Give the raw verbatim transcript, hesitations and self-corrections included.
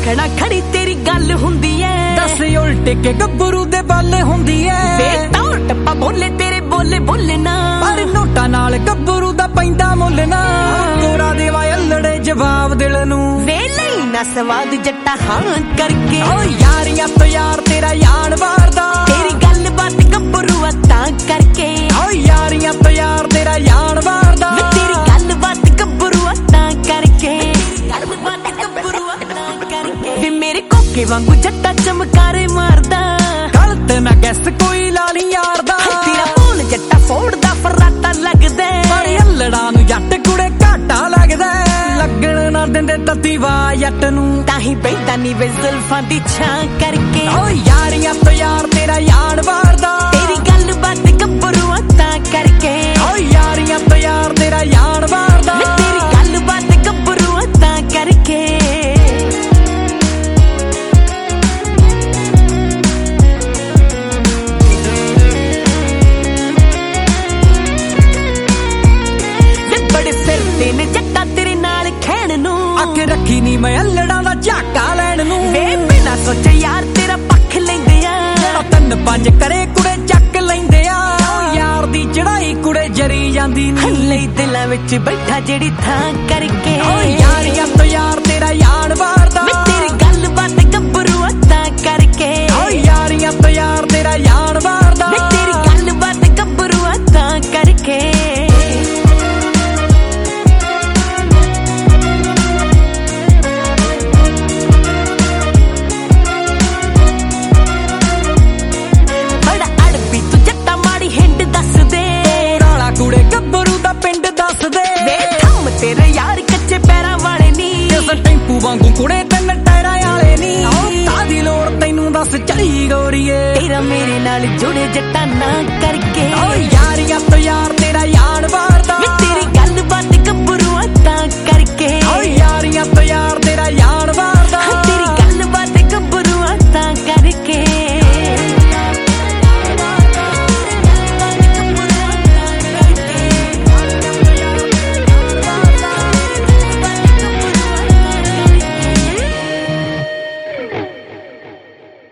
ਆਖਣਾ ਖੜੀ ਤੇਰੀ ਗੱਲ ਹੁੰਦੀ ਐ। ਦੱਸ ਉਲਟ ਕੇ ਗੱਭਰੂ ਦੇ ਬਾਲੇ ਹੁੰਦੀ ਐ। ਵੇ ਤੌਰ ਟੱਪਾ ਬੋਲੇ ਤੇਰੇ ਬੋਲੇ ਬੋਲਣਾ, ਪਰ ਨੋਟਾਂ ਨਾਲ ਗੱਭਰੂ ਦਾ ਪੈਂਦਾ ਮੁੱਲ ਨਾ। ਗੋਰਾ ਦੇਵਾ ਅਲੜੇ ਜਵਾਬ ਦਿਲ ਨੂੰ, ਵੇ ਲਈ ਨਾ ਸਵਾਦ ਜੱਟਾ ਹਾਂ ਕਰਕੇ। ਓ ਯਾਰੀਆਂ ਤੋਂ ਯਾਰ ਤੇਰਾ ਯਾਰ ਵਾਰਦਾ, ਤੇਰੀ ਗੱਲ ਬਾਤ ਗੱਭਰੂ ਆ ਤਾਂ ਕਰਕੇ। ਓ ਯਾਰੀਆਂ ਤੋਂ ਯਾਰ ਤੇਰਾ ਯਾਰ ਵਾਰਦਾ, ਤੇਰੀ ਗੱਲ ਬਾਤ ਗੱਭਰੂ ਆ ਤਾਂ ਕਰਕੇ। ਗੱਲ ਬਾਤ ਗੱਭਰੂ ਆ ਤਾਂ ਕਰਕੇ। ਵੇ ਮੇਰੇ ਕੋਕੇ ਵਾਂਗੂ ਜੱਟਾ ਚਮਕਾਰੇ ਮਾਰਦਾ, ਗਲਤ ਨਾ ਗੈਸ ਕੋਈ ਲਾਲੀ ਯਾਰ ਦਾ। ਤੇਰਾ ਬੋਲ ਜੱਟਾ ਫੋੜਦਾ ਫਰਾਟਾ ਲੱਗਦਾ, ਪਰ ਅਲੜਾ ਨੂੰ ਜੱਟ ਕੁੜੇ ਘਾਟਾ ਲੱਗਦਾ। ਲੱਗਣ ਨਾ ਦਿੰਦੇ ਤਤੀਵਾ ਜੱਟ ਨੂੰ, ਤਾਂ ਹੀ ਬੈਠਾ ਨੀ ਵੇ ਜ਼ੁਲਫਾਂ ਦੀ ਛਾਂ ਕਰਕੇ। ਓ ਯਾਰੀਆਂ ਤੋਂ ਯਾਰ ਤੇਰਾ ਯਾਰ ਵਾਰਦਾ, ਤੇਰੀ ਗੱਲ ਬਾਤ ਗੱਭਰੂ ਆ ਤਾਂ ਕਰਕੇ। ਓ ਯਾਰੀਆਂ ਤੋਂ ਯਾਰ ਤੇਰਾ ਯਾਰ ਵਾਰਦਾ, ਤੇਰੀ ਗੱਲ ਬਾਤ ਗੱਭਰੂ ਆ ਤਾਂ ਕਰਕੇ। ਬੜੇ ਫਿਰਦੇ ਨੇ ਜੱਟਾ ਤੇਰੇ ਨਾਲ ਖੈਣ ਨੂੰ, ਅੱਖ ਰੱਖੀ ਨੀ ਮੈਂ ਅਲੜਾ ਦਾ ਝਾਕਾ ਲੈਣ ਨੂੰ। ਵੇ ਬਿਨਾ ਸੋਚੇ ਯਾਰ ਤੇਰਾ ਪੱਖ ਲੈਂਦੇ ਆ, ਜਿਹੜਾ ਤਿੰਨ ਪੰਜ ਕਰੇ ਕੁੜੇ ਚੱਕ ਲੈਂਦੇ ਆ। ਯਾਰ ਦੀ ਚੜਾਈ ਕੁੜੇ ਜਰੀ ਜਾਂਦੀ ਨੀ, ਹੱਲੇ ਦਿਲਾਂ ਵਿੱਚ ਬੈਠਾ ਜਿਹੜੀ ਥਾਂ ਕਰਕੇ। ਓ ਯਾਰੀਆਂ ਤੋਂ ਯਾਰ ਤੇਰਾ ਯਾਰ ਵਾਰਦਾ, ਤੇਰੀ ਗੱਲ ਬਾਤ ਗੱਭਰੂ ਆ ਤਾਂ ਕਰਕੇ। ਓ ਯਾਰੀਆਂ ਤੋਂ ਯਾਰ ਤੇਰਾ ਯਾਰ ਵਾਰਦਾ, ਤੇਰੀ ਗੱਲ ਬਾਤ ਗੱਭਰੂ ਆ ਤਾਂ ਕਰਕੇ। ਕੁੜੇ ਗੱਭਰੂ ਦਾ ਪਿੰਡ ਦੱਸ ਦੇ, ਵੇ ਥੰਮ ਤੇਰੇ ਯਾਰ ਕੱਚੇ ਪੈਰਾਂ ਵਾਲੇ ਨੀ, ਇਸ ਟੈਂਪੂ ਵਾਂਗੂ ਕੁੜੇ ਤਿੰਨ ਟਾਇਰਾਂ ਵਾਲੇ ਨੀ। ਕਾਦੀ ਲੋੜ ਤੈਨੂੰ ਦੱਸ ਚਲੀ ਗੋਰੀਏ, ਤੇਰਾ ਮੇਰੇ ਨਾਲ ਜੁੜੇ ਜੱਟਾਂ ਨਾ ਕਰਕੇ। ਓ ਯਾਰੀਆਂ ਤੋਂ ਯਾਰ ਤੇਰਾ ਯਾਰ